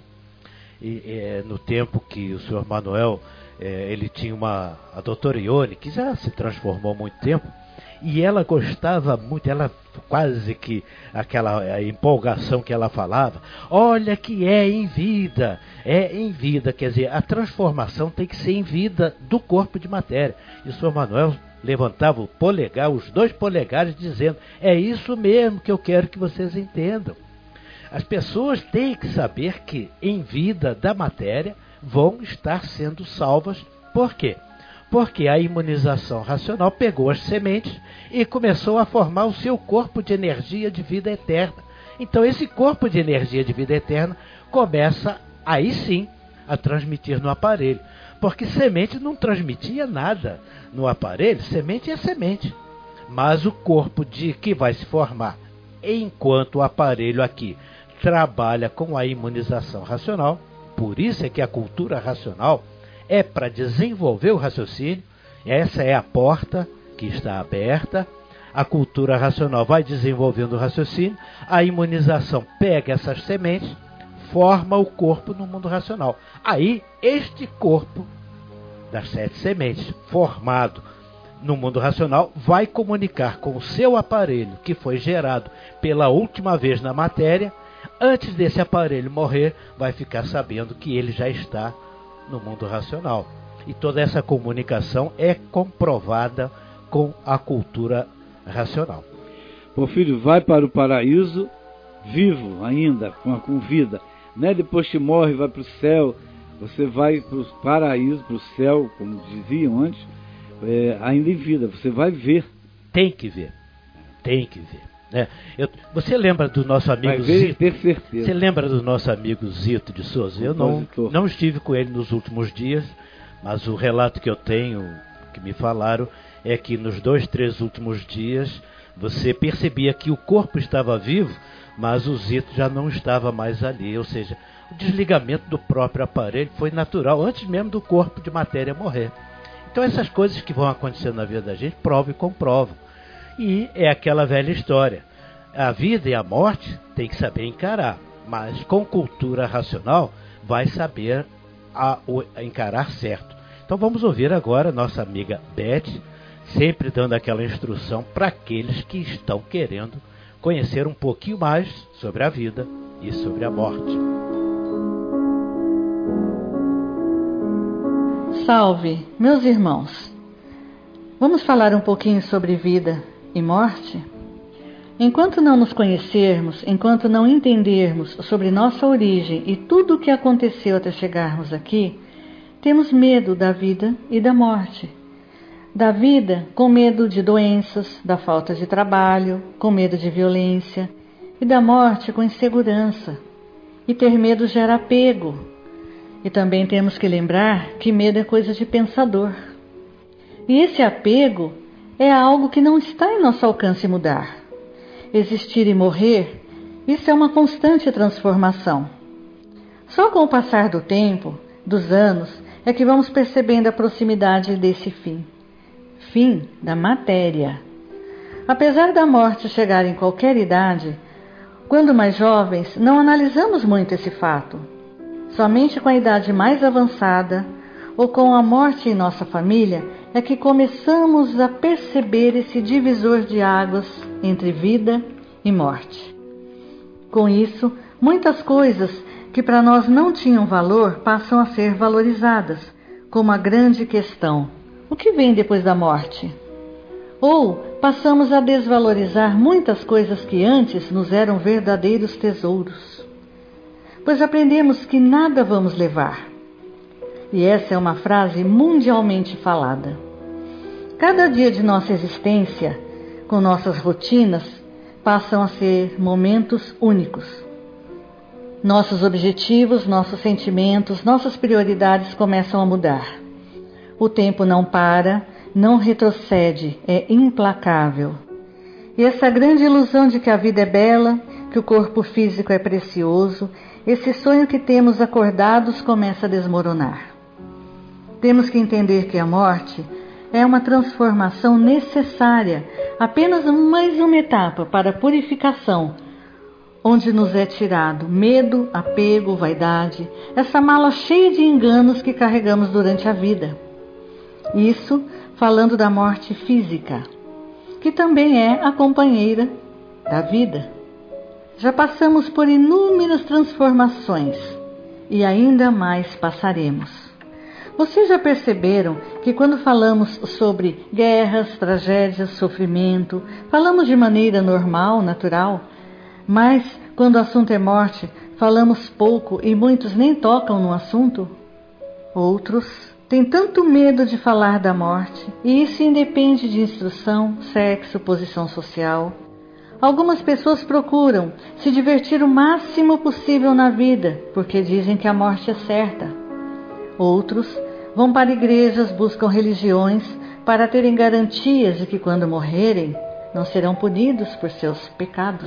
Speaker 3: E, é, no tempo que o senhor Manuel, é, ele tinha uma, a doutora Ione, que já se transformou há muito tempo, e ela gostava muito, ela quase que aquela empolgação que ela falava, olha que é em vida, é em vida, quer dizer, a transformação tem que ser em vida do corpo de matéria. E o senhor Manuel levantava o polegar, os dois polegares, dizendo, é isso mesmo que eu quero que vocês entendam. As pessoas têm que saber que em vida da matéria vão estar sendo salvas. Por quê? Porque a imunização racional pegou as sementes e começou a formar o seu corpo de energia de vida eterna. Então esse corpo de energia de vida eterna começa aí sim a transmitir no aparelho. Porque semente não transmitia nada no aparelho, semente é semente. Mas o corpo de que vai se formar enquanto o aparelho aqui trabalha com a imunização racional, por isso é que a cultura racional é para desenvolver o raciocínio. Essa é a porta que está aberta. A cultura racional vai desenvolvendo o raciocínio, a imunização pega essas sementes, forma o corpo no mundo racional. Aí, este corpo das sete sementes, formado no mundo racional, vai comunicar com o seu aparelho, que foi gerado pela última vez na matéria. Antes desse aparelho morrer, vai ficar sabendo que ele já está no mundo racional. E toda essa comunicação é comprovada com a cultura racional.
Speaker 2: Porfírio vai para o paraíso vivo ainda, com, com vida. Né? Depois que morre, vai para o céu. Você vai para o paraíso, para o céu, como diziam antes, é, ainda em vida. Você vai ver.
Speaker 3: Tem que ver. Tem que ver. É, eu, você lembra do nosso amigo Zito?
Speaker 2: Ter certeza.
Speaker 3: Você lembra do nosso amigo Zito de Souza? Eu não, não estive com ele nos últimos dias, mas o relato que eu tenho, que me falaram, é que nos dois, três últimos dias você percebia que o corpo estava vivo, mas o Zito já não estava mais ali. Ou seja, o desligamento do próprio aparelho foi natural, antes mesmo do corpo de matéria morrer. Então essas coisas que vão acontecendo na vida da gente, provam e comprovam. E é aquela velha história. A vida e a morte tem que saber encarar, mas com cultura racional vai saber a, a encarar certo. Então vamos ouvir agora nossa amiga Beth, sempre dando aquela instrução para aqueles que estão querendo conhecer um pouquinho mais sobre a vida e sobre a morte.
Speaker 7: Salve, meus irmãos! Vamos falar um pouquinho sobre vida e morte? Enquanto não nos conhecermos, enquanto não entendermos sobre nossa origem e tudo o que aconteceu até chegarmos aqui, temos medo da vida e da morte. Da vida, com medo de doenças, da falta de trabalho, com medo de violência, e da morte com insegurança. E ter medo gera apego. E também temos que lembrar que medo é coisa de pensador. E esse apego é algo que não está em nosso alcance mudar. Existir e morrer, isso é uma constante transformação. Só com o passar do tempo, dos anos, é que vamos percebendo a proximidade desse fim. Fim da matéria. Apesar da morte chegar em qualquer idade, quando mais jovens, não analisamos muito esse fato. Somente com a idade mais avançada, ou com a morte em nossa família, é que começamos a perceber esse divisor de águas entre vida e morte. Com isso, muitas coisas que para nós não tinham valor passam a ser valorizadas, como a grande questão: o que vem depois da morte? Ou passamos a desvalorizar muitas coisas que antes nos eram verdadeiros tesouros, pois aprendemos que nada vamos levar. E essa é uma frase mundialmente falada. Cada dia de nossa existência, com nossas rotinas, passam a ser momentos únicos. Nossos objetivos, nossos sentimentos, nossas prioridades começam a mudar. O tempo não para, não retrocede, é implacável. E essa grande ilusão de que a vida é bela, que o corpo físico é precioso, esse sonho que temos acordados começa a desmoronar. Temos que entender que a morte é uma transformação necessária, apenas mais uma etapa para a purificação, onde nos é tirado medo, apego, vaidade, essa mala cheia de enganos que carregamos durante a vida. Isso falando da morte física, que também é a companheira da vida. Já passamos por inúmeras transformações e ainda mais passaremos. Vocês já perceberam que quando falamos sobre guerras, tragédias, sofrimento, falamos de maneira normal, natural, mas quando o assunto é morte, falamos pouco e muitos nem tocam no assunto? Outros têm tanto medo de falar da morte, e isso independe de instrução, sexo, posição social. Algumas pessoas procuram se divertir o máximo possível na vida, porque dizem que a morte é certa. Outros vão para igrejas, buscam religiões para terem garantias de que quando morrerem não serão punidos por seus pecados.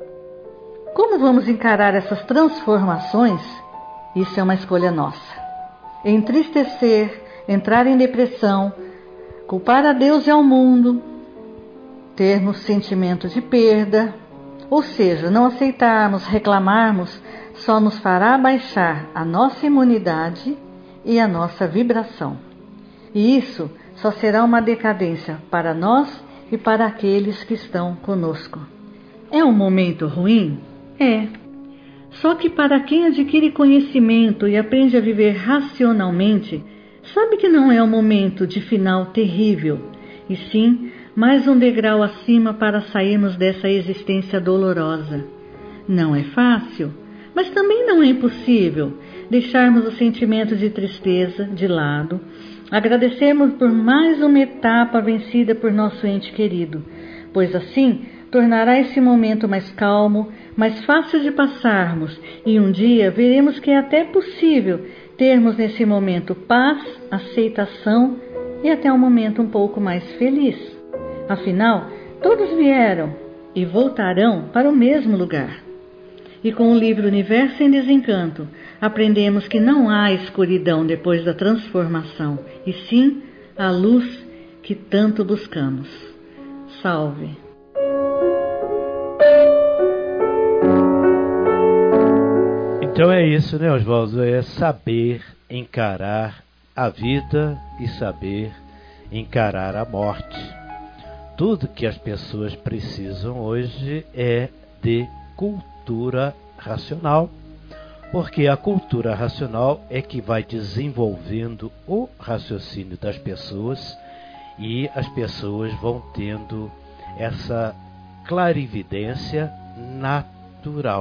Speaker 7: Como vamos encarar essas transformações? Isso é uma escolha nossa. Entristecer, entrar em depressão, culpar a Deus e ao mundo, termos sentimento de perda, ou seja, não aceitarmos, reclamarmos, só nos fará baixar a nossa imunidade e a nossa vibração. E isso só será uma decadência para nós e para aqueles que estão conosco. É um momento ruim? É. Só que para quem adquire conhecimento e aprende a viver racionalmente, sabe que não é um momento de final terrível, e sim mais um degrau acima para sairmos dessa existência dolorosa. Não é fácil, mas também não é impossível deixarmos o sentimento de tristeza de lado, agradecermos por mais uma etapa vencida por nosso ente querido, pois assim tornará esse momento mais calmo, mais fácil de passarmos, e um dia veremos que é até possível termos nesse momento paz, aceitação e até um momento um pouco mais feliz. Afinal, todos vieram e voltarão para o mesmo lugar. E com o livro Universo em Desencanto, aprendemos que não há escuridão depois da transformação, e sim a luz que tanto buscamos. Salve!
Speaker 3: Então é isso, né, Oswaldo? É saber encarar a vida e saber encarar a morte. Tudo que as pessoas precisam hoje é de cultura racional, Porque a cultura racional é que vai desenvolvendo o raciocínio das pessoas e as pessoas vão tendo essa clarividência natural.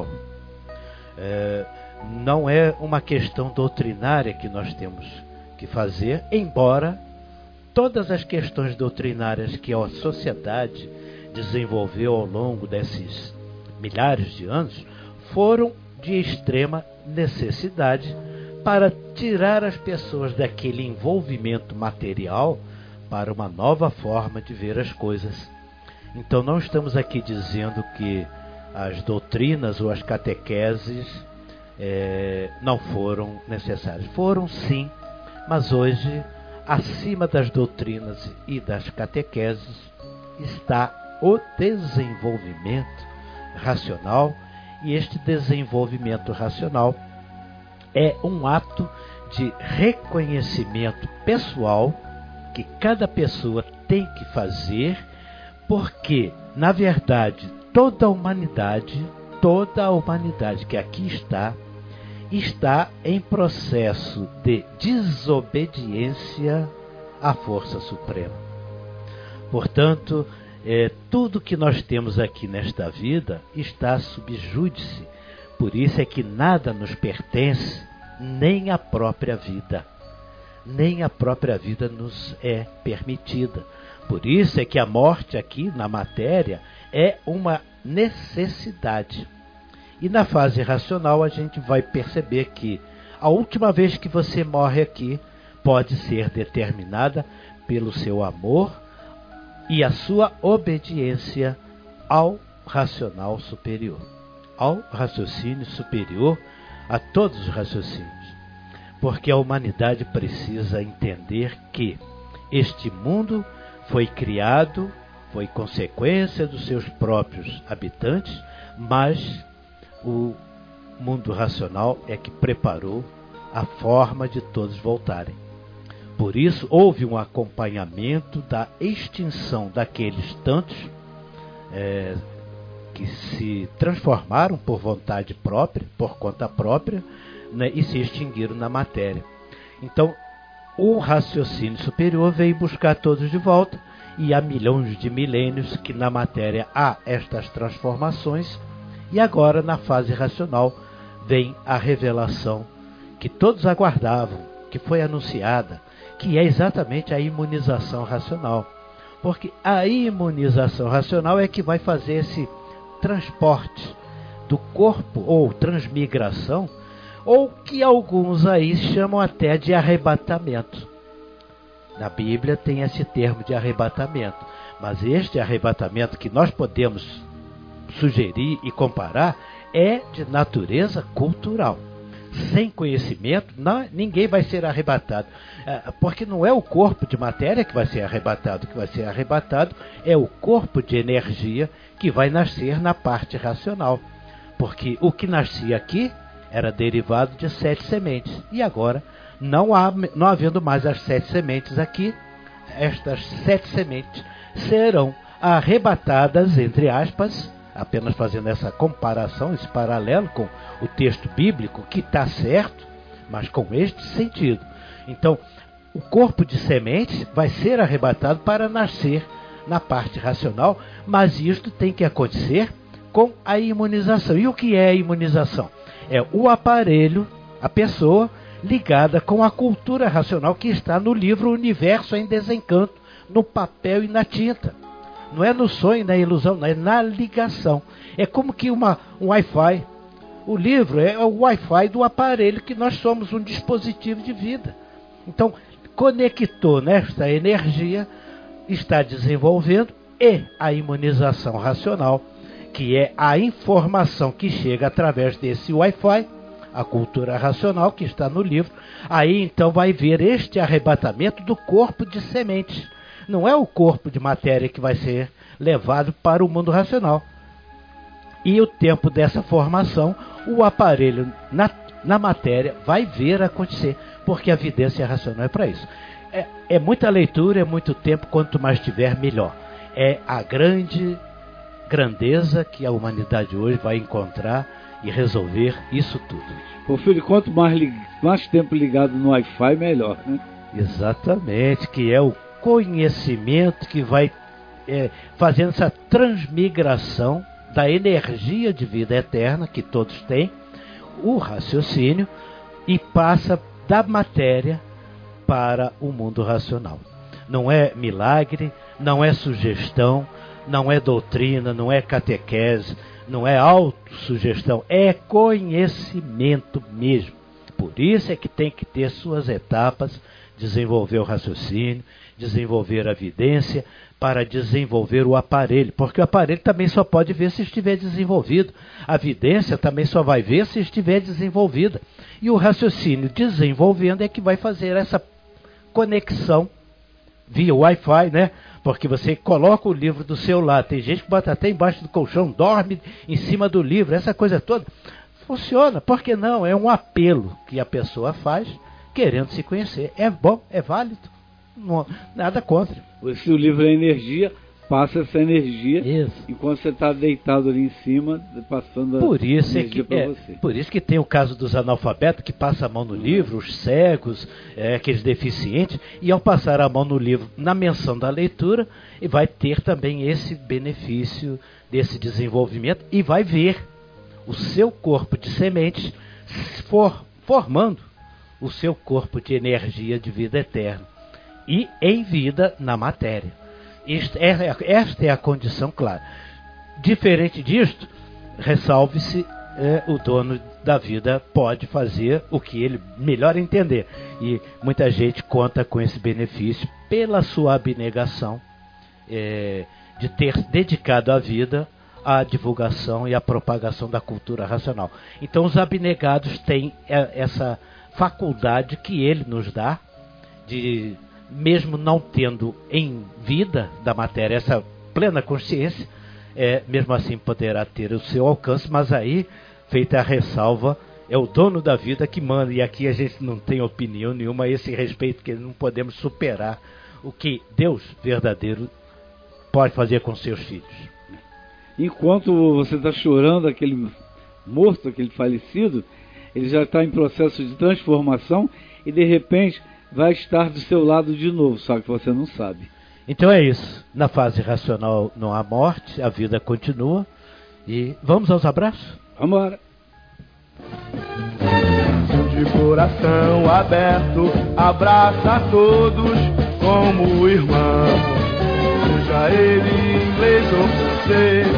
Speaker 3: É, não é uma questão doutrinária que nós temos que fazer, embora todas as questões doutrinárias que a sociedade desenvolveu ao longo desses milhares de anos foram de extrema necessidade para tirar as pessoas daquele envolvimento material para uma nova forma de ver as coisas. Então não estamos aqui dizendo que as doutrinas ou as catequeses é, não foram necessárias. Foram sim, mas hoje, acima das doutrinas e das catequeses, está o desenvolvimento racional, e este desenvolvimento racional é um ato de reconhecimento pessoal que cada pessoa tem que fazer, porque, na verdade, toda a humanidade, toda a humanidade que aqui está, está em processo de desobediência à força suprema. Portanto, é, tudo que nós temos aqui nesta vida está sob júdice. Por isso é que nada nos pertence, nem a própria vida. Nem a própria vida nos é permitida. Por isso é que a morte aqui na matéria é uma necessidade. E na fase racional a gente vai perceber que a última vez que você morre aqui pode ser determinada pelo seu amor e a sua obediência ao racional superior, ao raciocínio superior a todos os raciocínios. Porque a humanidade precisa entender que este mundo foi criado, foi consequência dos seus próprios habitantes, mas o mundo racional é que preparou a forma de todos voltarem. Por isso, houve um acompanhamento da extinção daqueles tantos é, que se transformaram por vontade própria, por conta própria, né, e se extinguiram na matéria. Então, o raciocínio superior veio buscar todos de volta, e há milhões de milênios que na matéria há estas transformações, e agora, na fase racional, vem a revelação que todos aguardavam, que foi anunciada, que é exatamente a imunização racional. Porque a imunização racional é que vai fazer esse transporte do corpo, ou transmigração, ou que alguns aí chamam até de arrebatamento. Na Bíblia tem esse termo de arrebatamento, mas este arrebatamento que nós podemos sugerir e comparar é de natureza cultural. Sem conhecimento, não, ninguém vai ser arrebatado. Porque não é o corpo de matéria que vai ser arrebatado. O que vai ser arrebatado é o corpo de energia que vai nascer na parte racional. Porque o que nascia aqui era derivado de sete sementes. E agora, não, há, não havendo mais as sete sementes aqui, estas sete sementes serão arrebatadas, entre aspas, apenas fazendo essa comparação, esse paralelo com o texto bíblico, que está certo, mas com este sentido. Então, o corpo de sementes vai ser arrebatado para nascer na parte racional, mas isto tem que acontecer com a imunização. E o que é a imunização? É o aparelho, a pessoa ligada com a cultura racional que está no livro Universo em Desencanto, no papel e na tinta. Não é no sonho, na ilusão, não, é na ligação. É como que uma, um Wi-Fi. O livro é o Wi-Fi do aparelho, que nós somos um dispositivo de vida. Então, conectou nesta energia, está desenvolvendo, e a imunização racional, que é a informação que chega através desse Wi-Fi, a cultura racional que está no livro. Aí então vai ver este arrebatamento do corpo de sementes. Não é o corpo de matéria que vai ser levado para o mundo racional. E o tempo dessa formação, o aparelho na, na matéria vai ver acontecer, porque a vidência racional é para isso. É, é muita leitura, é muito tempo, quanto mais tiver, melhor. É a grande grandeza que a humanidade hoje vai encontrar e resolver isso tudo.
Speaker 2: Porfírio, quanto mais, li... mais tempo ligado no Wi-Fi, melhor, né?
Speaker 3: Exatamente, que é o conhecimento que vai é, fazendo essa transmigração da energia de vida eterna que todos têm, o raciocínio, e passa da matéria para o mundo racional. Não é milagre, não é sugestão, não é doutrina, não é catequese, não é autossugestão, é conhecimento mesmo. Por isso é que tem que ter suas etapas, desenvolver o raciocínio, desenvolver a evidência, para desenvolver o aparelho, porque o aparelho também só pode ver se estiver desenvolvido, a evidência também só vai ver se estiver desenvolvida, e o raciocínio desenvolvendo é que vai fazer essa conexão via Wi-Fi, né? Porque você coloca o livro do seu lado, tem gente que bota até embaixo do colchão, dorme em cima do livro, essa coisa toda, funciona, por que não? É um apelo que a pessoa faz, querendo se conhecer, é bom, é válido, não, nada contra.
Speaker 2: Se o livro é energia, passa essa energia,
Speaker 3: isso.
Speaker 2: Enquanto você está deitado ali em cima, passando
Speaker 3: por isso
Speaker 2: a
Speaker 3: é
Speaker 2: energia
Speaker 3: que,
Speaker 2: para
Speaker 3: é,
Speaker 2: você.
Speaker 3: Por isso que tem o caso dos analfabetos que passam a mão no livro, os cegos, é, aqueles deficientes, e ao passar a mão no livro, na menção da leitura, e vai ter também esse benefício desse desenvolvimento, e vai ver o seu corpo de sementes for, formando o seu corpo de energia de vida eterna, e em vida na matéria. Esta é a condição clara. Diferente disto, ressalve-se, é, o dono da vida pode fazer o que ele melhor entender. E muita gente conta com esse benefício pela sua abnegação, é, de ter dedicado a vida à divulgação e à propagação da cultura racional. Então os abnegados têm essa faculdade que ele nos dá de, mesmo não tendo em vida da matéria essa plena consciência, é, mesmo assim poderá ter o seu alcance, mas aí, feita a ressalva, é o dono da vida que manda, e aqui a gente não tem opinião nenhuma a esse respeito, que não podemos superar o que Deus verdadeiro pode fazer com seus filhos.
Speaker 2: Enquanto você está chorando aquele morto, aquele falecido, ele já está em processo de transformação e de repente vai estar do seu lado de novo, só que você não sabe.
Speaker 3: Então é isso. Na fase racional não há morte, a vida continua. E vamos aos abraços?
Speaker 2: Vamos embora.
Speaker 6: De coração aberto, abraça a todos como irmão. Seja ele inglês ou francês.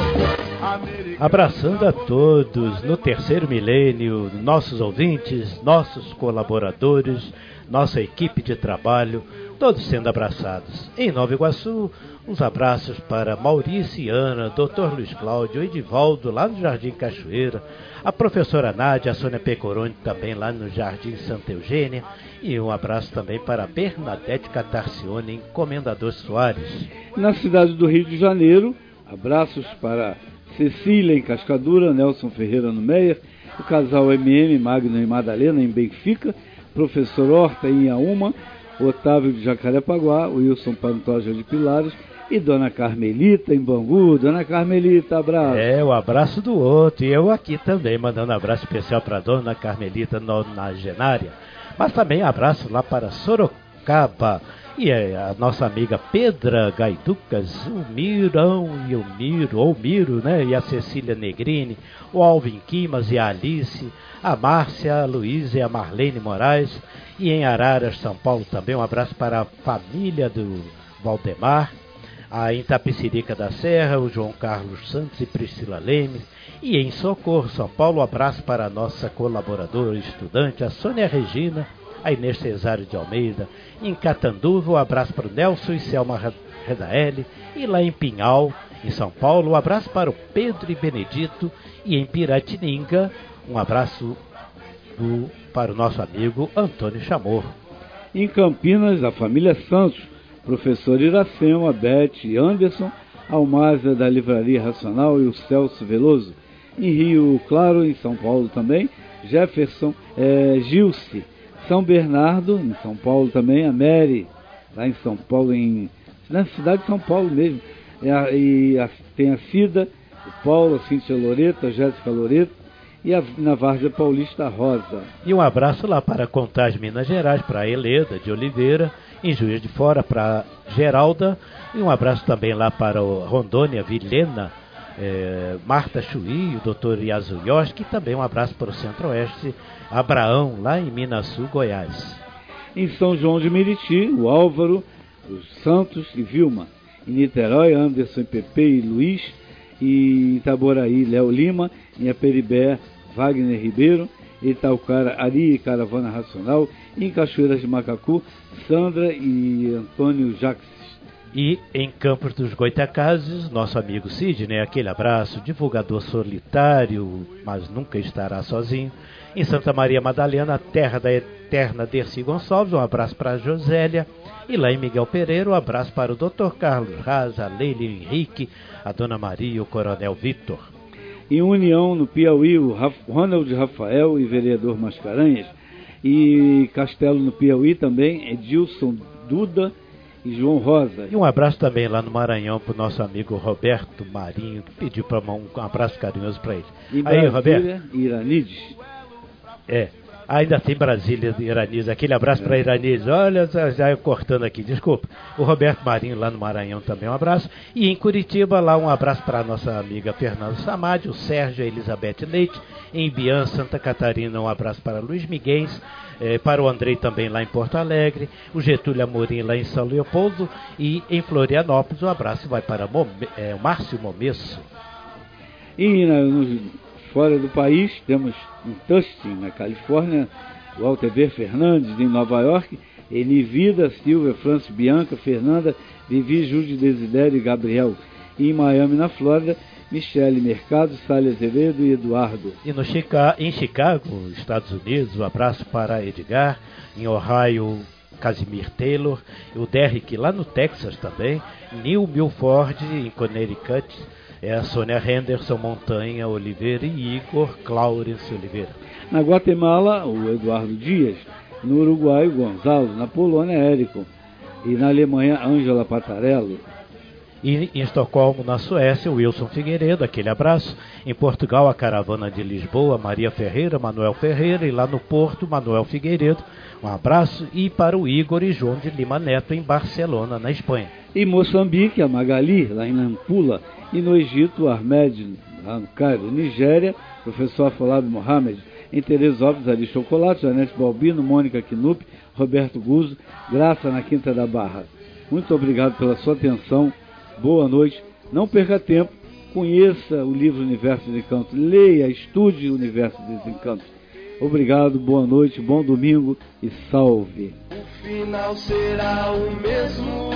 Speaker 3: Abraçando a todos no terceiro milênio, nossos ouvintes, nossos colaboradores, nossa equipe de trabalho, todos sendo abraçados. Em Nova Iguaçu, uns abraços para Maurício e Ana, doutor Luiz Cláudio, Edivaldo, lá no Jardim Cachoeira, a professora Nádia, a Sônia Pecoroni, também lá no Jardim Santa Eugênia, e um abraço também para Bernadette Catarcione, em Comendador Soares.
Speaker 2: Na cidade do Rio de Janeiro, abraços para Cecília em Cascadura, Nelson Ferreira no Meier, o casal M M, Magno e Madalena em Benfica, professor Horta em Iaúma, Otávio de Jacarepaguá, Wilson Pantoja de Pilares e Dona Carmelita em Bangu. Dona Carmelita, abraço.
Speaker 3: É, o abraço do outro. E eu aqui também, mandando um abraço especial para a Dona Carmelita nonagenária. Mas também abraço lá para Sorocaba. E a nossa amiga Pedra Gaiducas, o Mirão e o Miro, ou Miro, né? E a Cecília Negrini, o Alvin Quimas e a Alice, a Márcia, a Luísa e a Marlene Moraes. E em Araras, São Paulo também, um abraço para a família do Valdemar. A em Tapicirica da Serra, o João Carlos Santos e Priscila Lemes. E em Socorro, São Paulo, um abraço para a nossa colaboradora e estudante, a Sônia Regina, a Inês Cesário de Almeida. Em Catanduva, um abraço para o Nelson e Selma Redaeli. E lá em Pinhal, em São Paulo, um abraço para o Pedro e Benedito. E em Piratininga, um abraço do, para o nosso amigo Antônio Chamorro.
Speaker 2: Em Campinas, a família Santos, professor Iracema, Beth e Anderson, Almásia da Livraria Racional e o Celso Veloso. Em Rio Claro, em São Paulo também, Jefferson é, Gilce. São Bernardo, em São Paulo também, a Mary, lá em São Paulo, em, na cidade de São Paulo mesmo, e, a, e a, tem a Cida o Paulo, a Cíntia Loreto, a Jéssica Loreto e a, na Várzea Paulista Rosa.
Speaker 3: E um abraço lá para Contagem, Minas Gerais, para a Heleda de Oliveira, em Juiz de Fora, para Geralda, e um abraço também lá para o Rondônia, Vilhena, é, Marta Chuí, o doutor Yazuyoshi, e também um abraço para o Centro-Oeste, Abraão, lá em Minas Sul, Goiás.
Speaker 2: Em São João de Meriti, o Álvaro, os Santos e Vilma. Em Niterói, Anderson, Pepe e Luiz. E em Itaboraí, Léo Lima. Em Aperibé, Wagner Ribeiro. Em Itaucara, Ari e Caravana Racional. E em Cachoeiras de Macacu, Sandra e Antônio Jacques.
Speaker 3: E em Campos dos Goitacazes, nosso amigo Sidney, aquele abraço, divulgador solitário, mas nunca estará sozinho. Em Santa Maria Madalena, terra da eterna Dercy Gonçalves, um abraço para a Josélia. E lá em Miguel Pereira, um abraço para o doutor Carlos Raza, a Leila Henrique, a Dona Maria e o Coronel Vitor.
Speaker 2: Em União, no Piauí, o Ronald Rafael e vereador Mascarenhas. E Castelo, no Piauí, também, Edilson Duda e João Rosa.
Speaker 3: E um abraço também lá no Maranhão para o nosso amigo Roberto Marinho, que pediu para um, um abraço carinhoso para ele.
Speaker 2: Em
Speaker 3: Aí,
Speaker 2: Brasília,
Speaker 3: Roberto.
Speaker 2: Iranides.
Speaker 3: É, ainda tem Brasília, Iranides. Aquele abraço é. para Iranides. Olha, já, já cortando aqui, desculpa. O Roberto Marinho lá no Maranhão também um abraço. E em Curitiba, lá um abraço para a nossa amiga Fernanda Samad, o Sérgio e a Elizabeth Leite. Em Bian, Santa Catarina, um abraço para Luiz Miguel. É, para o Andrei também lá em Porto Alegre, o Getúlio Amorim lá em São Leopoldo, e em Florianópolis o abraço vai para Mome, é, o Márcio Momesso.
Speaker 2: E na, no, fora do país temos em Tustin, na Califórnia, o Altever Fernandes em Nova York, Eni Vida, Silvia, Francis, Bianca, Fernanda, Vivi, Júlio, Desidério e Gabriel. E em Miami, na Flórida, Michele Mercado, Sália Azevedo e Eduardo.
Speaker 3: E no Chica- em Chicago, Estados Unidos, um abraço para Edgar. Em Ohio, Casimir Taylor. O Derrick lá no Texas também. Neil Milford, em Connecticut. É a Sônia Henderson, Montanha Oliveira e Igor Claurence Oliveira.
Speaker 2: Na Guatemala, o Eduardo Dias. No Uruguai, o Gonzalo. Na Polônia, Érico. E na Alemanha, Ângela Patarello.
Speaker 3: E em Estocolmo, na Suécia, o Wilson Figueiredo, aquele abraço. Em Portugal, a Caravana de Lisboa, Maria Ferreira, Manuel Ferreira. E lá no Porto, Manuel Figueiredo, um abraço. E para o Igor e João de Lima Neto, em Barcelona, na Espanha.
Speaker 2: Em Moçambique, a Magali, lá em Nampula. E no Egito, o Ahmed, lá no Cairo. Nigéria, professor Afolado Mohamed. Em Teresópolis, ali Chocolate, Janete Balbino, Mônica Quinup, Roberto Guzzo, Graça na Quinta da Barra. Muito obrigado pela sua atenção. Boa noite, não perca tempo, conheça o livro Universo dos Encantos, leia, estude o Universo dos Encantos. Obrigado, boa noite, bom domingo e salve.
Speaker 6: O final será o mesmo,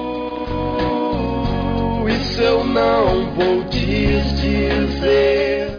Speaker 6: isso eu não vou te dizer.